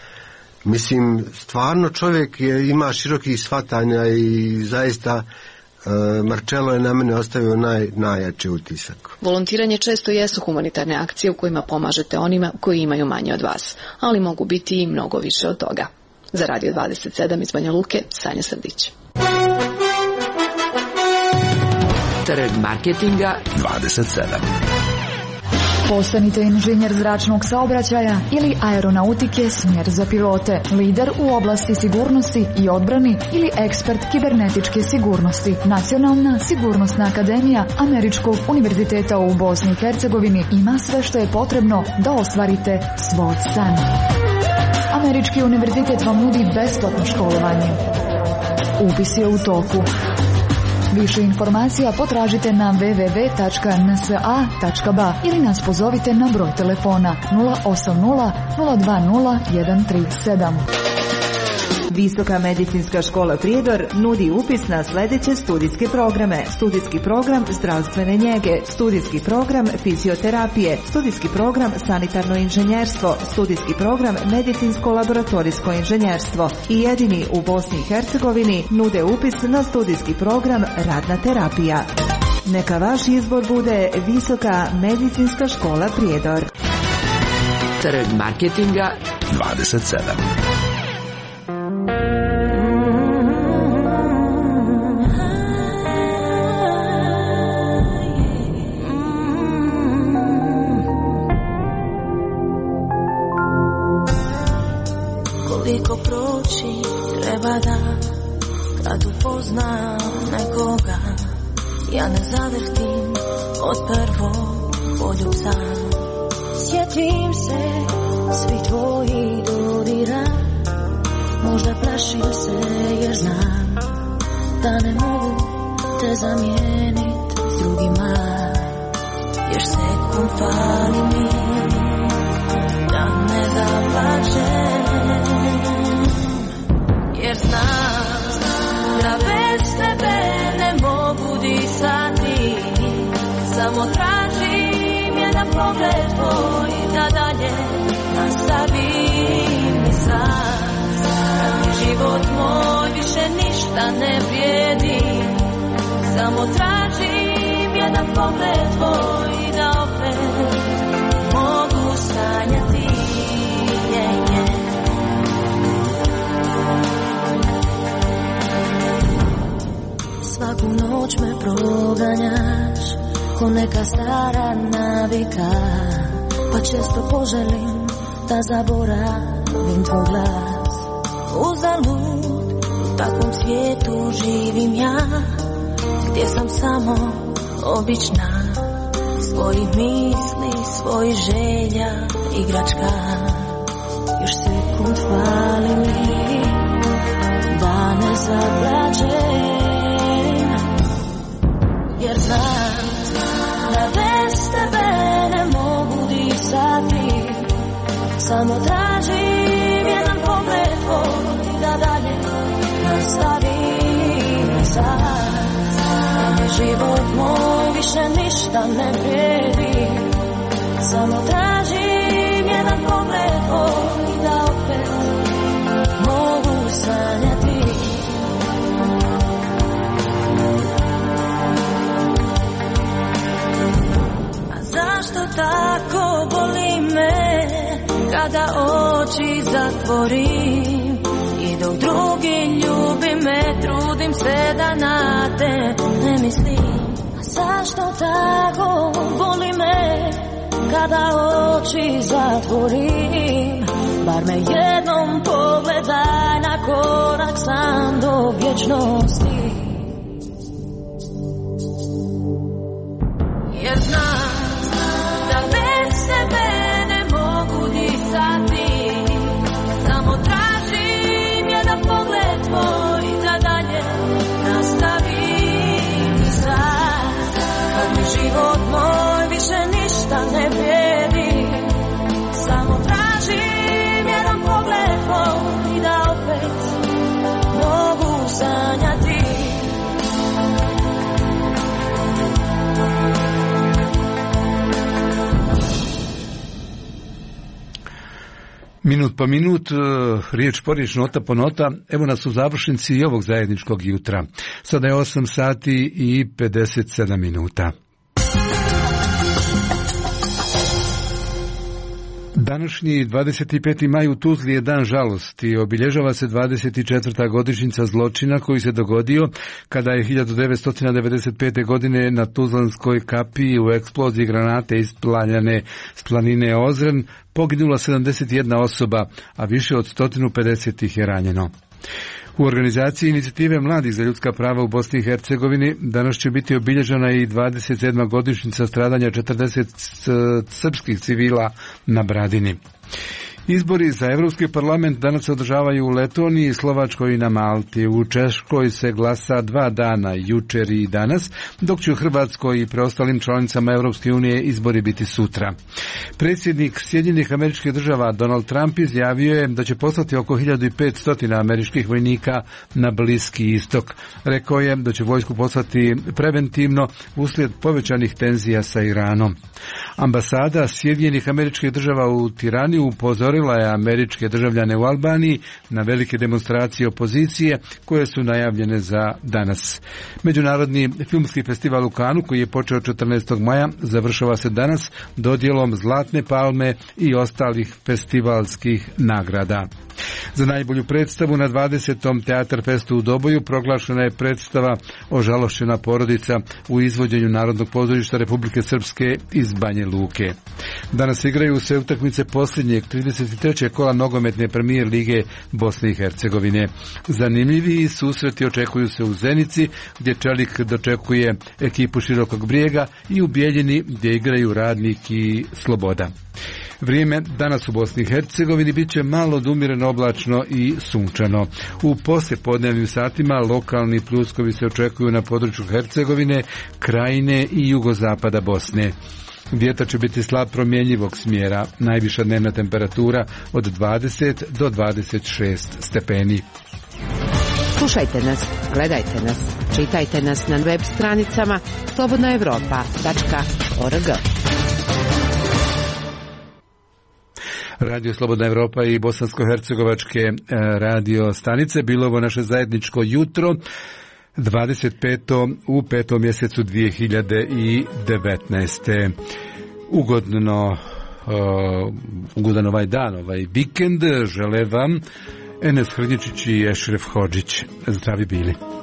Mislim, stvarno čovjek je, ima širokih shvatanja i zaista e, Marcello je na mene ostavio naj, najjači utisak. Volontiranje često jesu humanitarne akcije u kojima pomažete onima koji imaju manje od vas, ali mogu biti i mnogo više od toga. Za Radio dvadeset sedam iz Banja Luke, Sanja Srdić. Trg marketinga dvadeset sedam. Postanite inženjer zračnog saobraćaja ili aeronautike, smjer za pilote, lider u oblasti sigurnosti i odbrani ili ekspert kibernetičke sigurnosti. Nacionalna sigurnosna akademija Američkog univerziteta u Bosni i Hercegovini ima sve što je potrebno da ostvarite svoj san. Američki univerzitet vam nudi besplatno školovanje. Upis je u toku. Više informacija potražite na w w w tačka n s a tačka b a ili nas pozovite na broj telefona nula osam nula nula dva nula jedan tri sedam. Visoka medicinska škola Prijedor nudi upis na sljedeće studijske programe. Studijski program zdravstvene njege, studijski program fizioterapije, studijski program sanitarno inženjerstvo, studijski program medicinsko-laboratorijsko inženjerstvo i jedini u Bosni i Hercegovini nude upis na studijski program radna terapija. Neka vaš izbor bude Visoka medicinska škola Prijedor. Trg marketinga dvadeset sedam. kad upoznam nekoga, ja ne zadrhtim od prvog poljubca. Sjetim se svi tvoji dodira, možda plašim se jer znam da ne mogu te zamijenit s drugima. Još sekund fali mi da ne zaplačem, jer znam da bez tebe ne mogu disati. Samo tražim jedan pogled tvoj da dalje nastavim i sad. Kad mi život moj više ništa ne vrijedi, samo tražim jedan pogled tvoj da opet mogu sanjati. Yeah, yeah. Svaku noć me proganjaš ko neka stara navika, pa često poželim da zaboravim tvoj glas. Uzalud u takvom svijetu živim ja, gdje sam samo obična, svojih misli, svojih želja, igračka. Još sekund fali mi da ne zaplačem, jer znam da bez tebe ne mogu disati. Samo tražim jedan pogled tvoj da dalje nastavim sad. Život moj više ništa ne vrijedi, samo tražim jedan pogled tvoj da opet mogu sanjati. A zašto tako boli me kada oči zatvorim i dok drugi ljubi me, trudim se da na te ne mislim. A zašto tako boli me kada oči zatvorim? Bar me jednom pogledaj na korak sam do vječnosti. Jer znam da bez sebe ne mogu disati. Samo tražim jedan pogled tvoj da dalje nastavim sad. Kad mi život moj više ništa ne vrijedi, samo tražim jedan pogled tvoj da opet mogu sanjati. Minut po minut, riječ po riječ, nota po nota, evo nas u završnici i ovog zajedničkog jutra. Sada je osam sati i pedeset sedam minuta. Današnji dvadeset peti maj u Tuzli je dan žalosti. Obilježava se dvadeset četvrta godišnjica zločina koji se dogodio kada je hiljadu devetsto devedeset pete. godine na Tuzlanskoj kapiji u eksploziji granate ispaljene s planine Ozren poginula sedamdeset jedna osoba, a više od sto pedeset ih je ranjeno. U organizaciji Inicijative mladih za ljudska prava u Bosni i Hercegovini danas će biti obilježena i dvadeset sedma godišnjica stradanja četrdeset srpskih civila na Bradini. Izbori za Evropski parlament danas se održavaju u Letoniji, Slovačkoj i na Malti. U Češkoj se glasa dva dana, jučer i danas, dok će u Hrvatskoj i preostalim članicama Evropske unije izbori biti sutra. Predsjednik Sjedinjenih Američkih Država Donald Trump izjavio je da će poslati oko hiljadu petsto američkih vojnika na Bliski istok. Rekao je da će vojsku poslati preventivno uslijed povećanih tenzija sa Iranom. Ambasada Sjedinjenih Američkih Država u Tirani upozorila je američke državljane u Albaniji na velike demonstracije opozicije koje su najavljene za danas. Međunarodni filmski festival u Kanu, koji je počeo četrnaestog maja, završava se danas dodjelom Zlatne palme i ostalih festivalskih nagrada. Za najbolju predstavu na dvadesetom Teatar Festu u Doboju proglašena je predstava Ožalošćena porodica u izvođenju Narodnog pozorišta Republike Srpske iz Banje Luke. Danas igraju sve utakmice posljednjeg trideset trećeg kola nogometne premijer lige Bosne i Hercegovine. Zanimljiviji susreti očekuju se u Zenici, gdje Čelik dočekuje ekipu Širokog Brijega, i u Bijeljini, gdje igraju Radnik i Sloboda. Vrijeme danas u Bosni i Hercegovini bit će malo od umjereno oblačno i sunčano. U poslijepodnevnim satima lokalni pljuskovi se očekuju na području Hercegovine, Krajine i jugozapada Bosne. Vjetar će biti slab promjenjivog smjera, najviša dnevna temperatura od dvadeset do dvadeset šest stepeni. Slušajte nas, gledajte nas, čitajte nas na web stranicama slobodna evropa tačka org. Radio Slobodna Evropa i bosansko-hercegovačke radio stanice bilo ovo naše zajedničko jutro dvadeset petog u petom mjesecu dvije hiljade devetnaeste. Ugodno, uh, ugodan ovaj dan, ovaj vikend žele vam Enes Hrnječić i Ešref Hodžić. Zdravi bili.